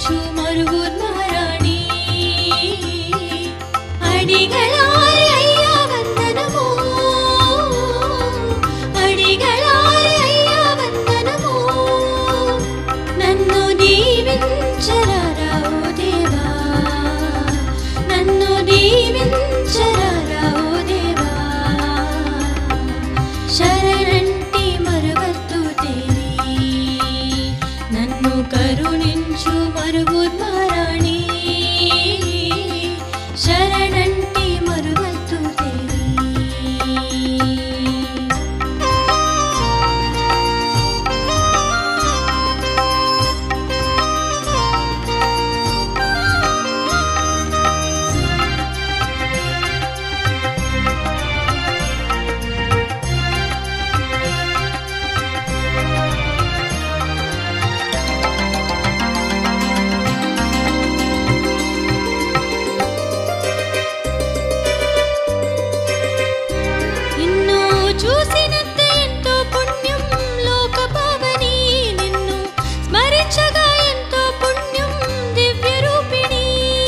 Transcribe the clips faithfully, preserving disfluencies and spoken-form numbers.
కరుణించు మరువూర్ మహారాణి అడిగలారి అయ్యా వందనము అడిగలారి అయ్యా వందనము నన్ను దీవించరారా ఓ దేవా నన్ను దీవించరారా ఓ దేవా శరణంటి మరువత్తు దేవి నన్ను కరుణించు మరువూర్ మహారాణి శరణంటి మరువత్తు దేవి చూసినంత ఎంతో పుణ్యం లోక పావని నిన్ను స్మరించగా ఎంతో పుణ్యం దివ్య రూపిణి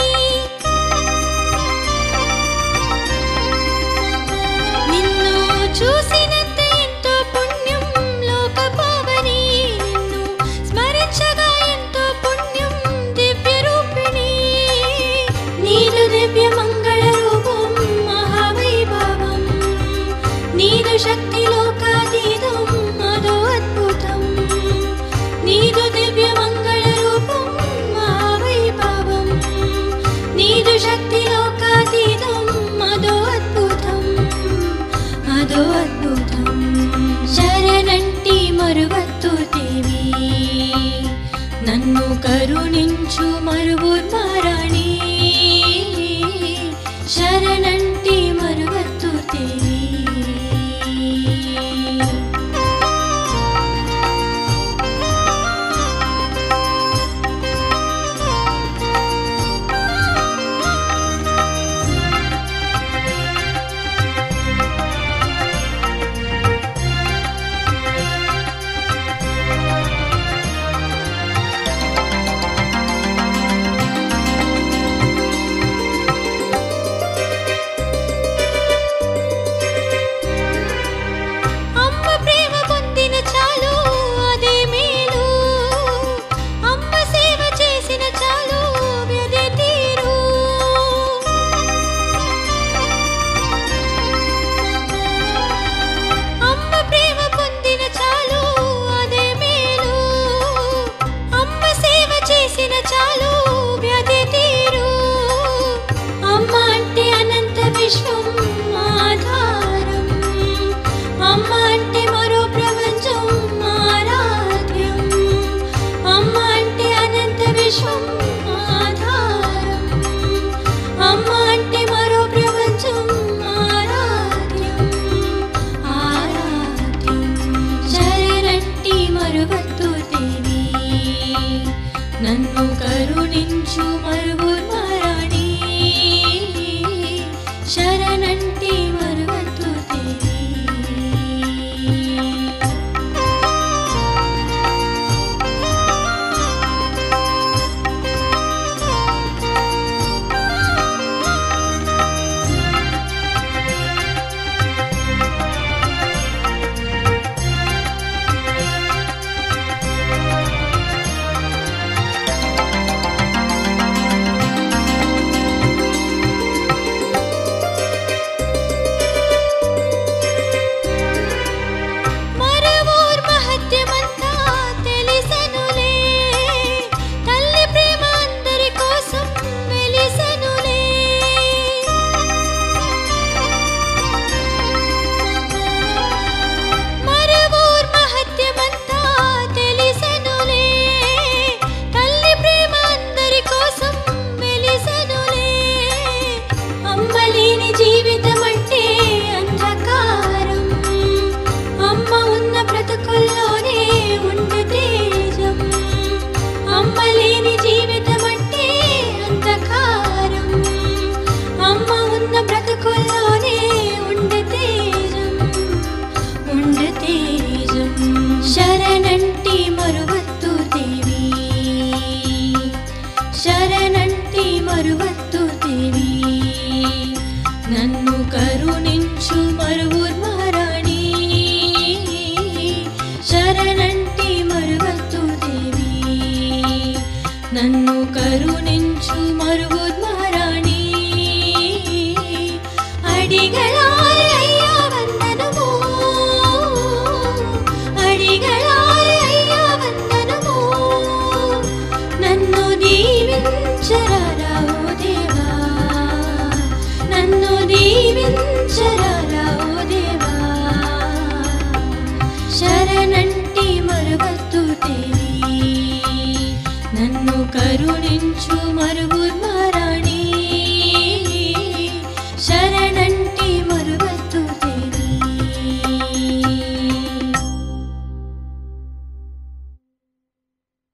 నిన్ను చూసినంత ఎంతో పుణ్యం లోక పావని నిన్ను స్మరించగా ఎంతో పుణ్యం దివ్య రూపిణి నీదు దివ్య మంగళ రూపం మహావైభవం నీదు శక్తి లోకాతీతం అదో అద్భుతం నీదు దివ్య మంగళ రూపం మహావైభవం నీదు శక్తి లోకాతీతం అదో అద్భుతం అదో అద్భుతం శరణంటి మరువత్తు దేవి నన్ను కరుణించు మరువూర్ మహారాణి శరణంటి మరువత్తు దేవి విశ్వం ఆధారం అమ్మ అంటే మరో ప్రపంచం ఆరాధ్యం అమ్మ అంటే అనంత విశ్వం ఆధారం అమ్మ అంటే మరో ప్రపంచం ఆరాధ్యం ఆరాధ్యం శరణంటి మరువత్తు దేవి నన్ను కరుణించు మరువూర్ మహారాణి శరణంటి మరువత్తు దేవి కరుణించు మరువుర్